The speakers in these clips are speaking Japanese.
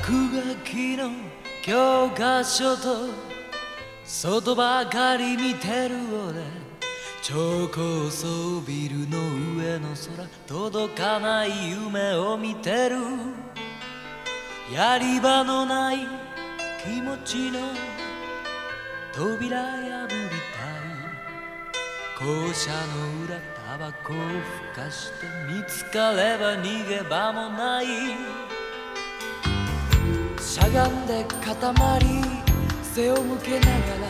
学の教科書と外ばかり見てる俺、超高層ビルの上の空、届かない夢を見てる。やり場のない気持ちの扉破りたい。校舎の裏タバコをふかして、見つかれば逃げ場もない。しゃがんで固まり背を向けながら、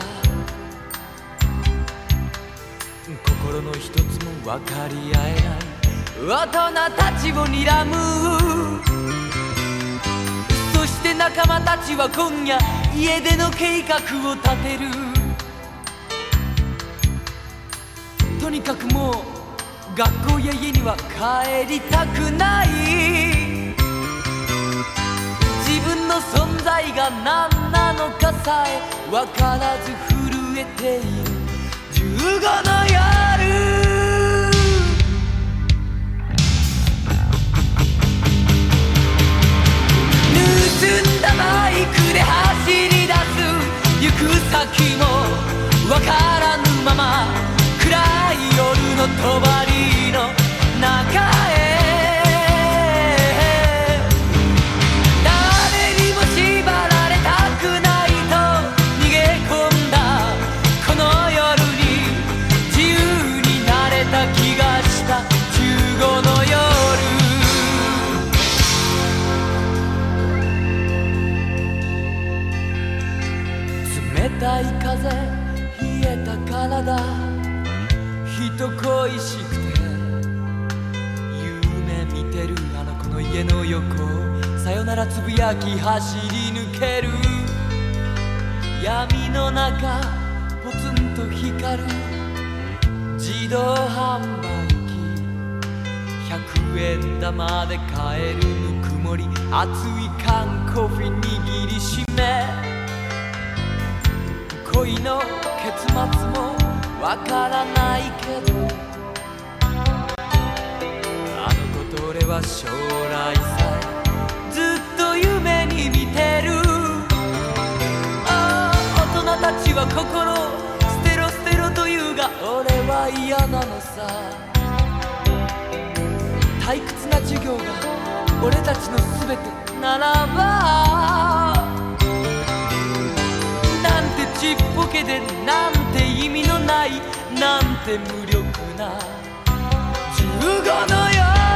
心の一つも分かり合えない大人たちを睨む。そして仲間たちは今夜家出の計画を立てる。とにかくもう学校や家には帰りたくない。自分の存在が何なのかさえ分からず震えている15の夜。盗んだバイクで走り出す。行く先も分からぬまま、暗い夜の帳の中へ。誰にも縛られたくないと逃げ込んだこの夜に、自由になれた気がした15の夜。冷たい風、冷えた体、人恋しくて夢見てるあの子の家の横をさよならつぶやき走り抜ける。闇の中ポツンと光る自動販売機、100円玉で買えるぬくもり、熱い缶コーヒー握りしめ。恋の結末もわからないけど、あの子と俺は将来さえずっと夢に見てる。ああ、大人たちは心捨てろ捨てろと言うが、俺は嫌なのさ。退屈な授業が俺たちの全てならば、ちっぽけでなんて意味のない、なんて無力な15の夜。